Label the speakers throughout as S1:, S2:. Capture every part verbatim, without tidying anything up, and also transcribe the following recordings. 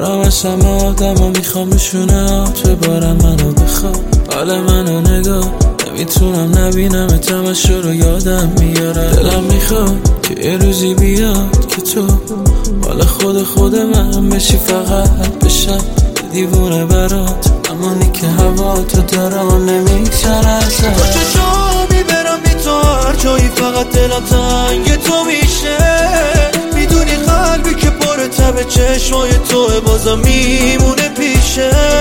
S1: دارم از همه آدم ها میخوام بشونه تو بارم منو بخواه، حال منو نگاه نمیتونم نبینم تمشا رو یادم میاره. دلم میخواد که یه روزی بیاد که تو حال خود خود من بشی، فقط بشم دیوونه برات، امانی که هوا تو دارم نمیگذره ازت.
S2: با چشامی برم بی تو هر جایی، فقط دلم تنگ تو میشه. میدونی قلبی که پر تب چشمای توه بازم میمونه پیشت.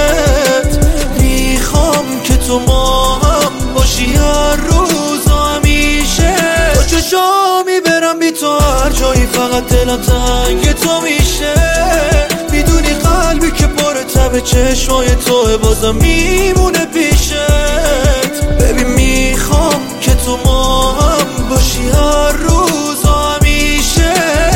S2: میخوام که تو ما هم باشی هر روز و همیشه. با چشامی برم بی تو هر جایی، فقط دلم تنگ تو میشه. میدونی قلبی که پر تب چشمای توه بازم میمونه پیشت. ببین میخوام که تو ما هم باشی هر روز و همیشه.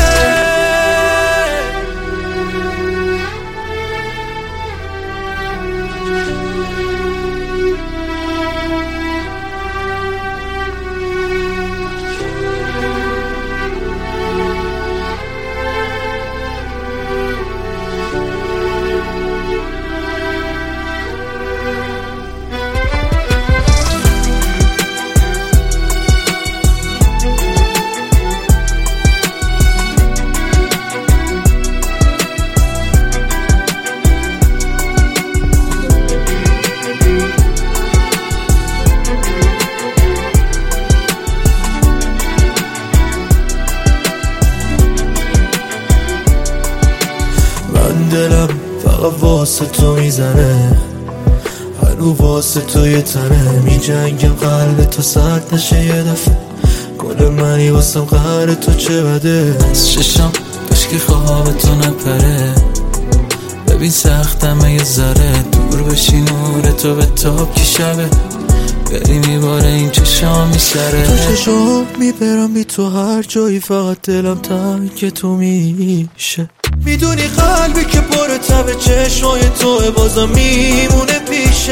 S2: دلم فقط واسه تو میزنه، هنو واسه تو یه تنه. میجنگم قلب تو سرد نشه یه دفعه، گل منی واسم قهر تو چه بده.
S1: از ششم بشکی خواب تو نپره، ببین سختمه یه ذره دور بشی نور تو به تاب که شبه، بری میباره این چشام میسره.
S2: تو چشام میبرم بی تو هر جایی، فقط دلم تنگ تو میشه. میدونی قلبی که پر تب چشمای توه بازم میمونه پیشت.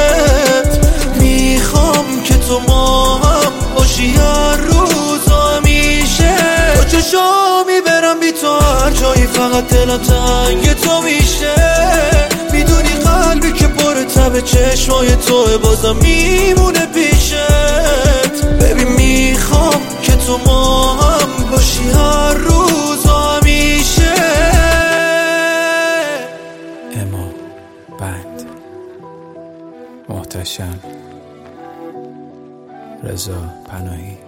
S2: میخوام که تو ما هم باشی هر روز و همیشه. با چشامی برم بی تو هر جایی، فقط دلم تنگ تو میشه. میدونی قلبی که پر تب چشمای توه بازم میمونه پیشت. ببین میخوام که تو ما هم باشی هر روز و همیشه.
S1: اما بند محتشم رضا پناهی.